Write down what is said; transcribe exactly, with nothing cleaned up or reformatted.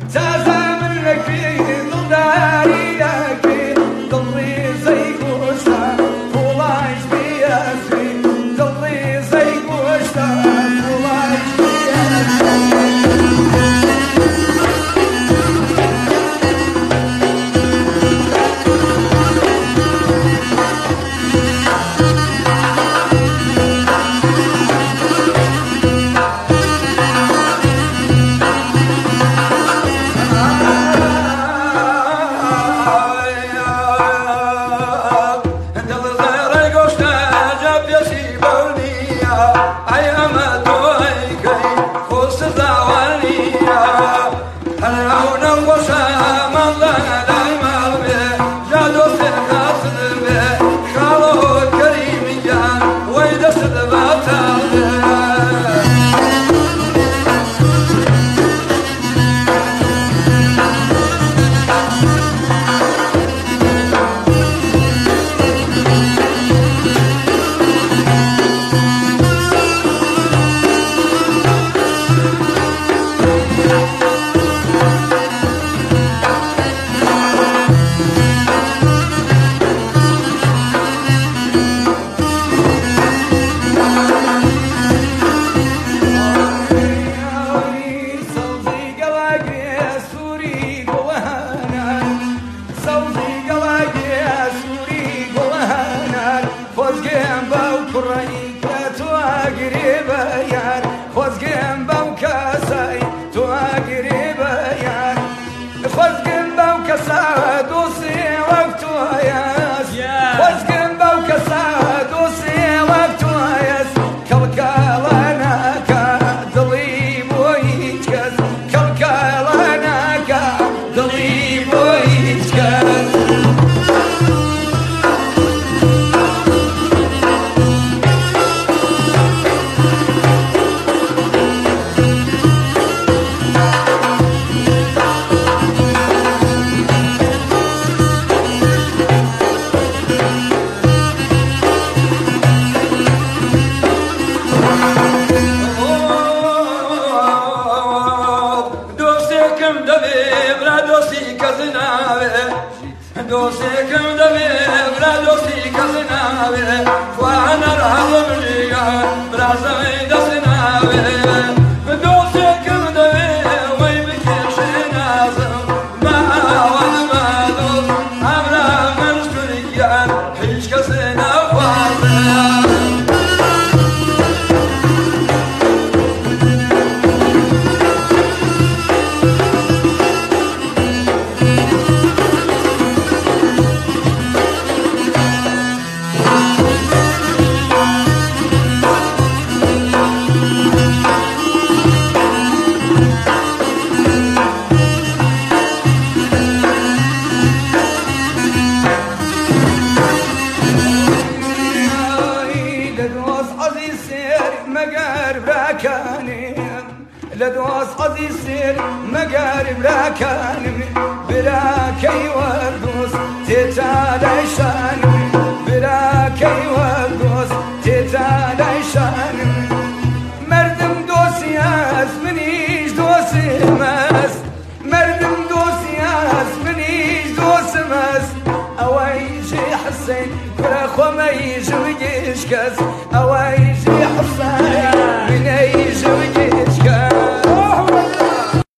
دوستكم دمي بلا دوستي كسناوي وانا راه بليا بلا زمي دسناوي دوستكم دمي وي بكير شنازم ما وانا ما دوست امرا من شكريان هيش كسنا فاضي لدوس عزيز سير مقارب راكان براكي وردوس تتالي شان براكي وردوس تتالي شان مردم دوس ياس منيش دوس ماس مردم دوس ياس منيش دوس ماس أوايجي حسين كرا خو ما يجي ويشكس أوايجي حسين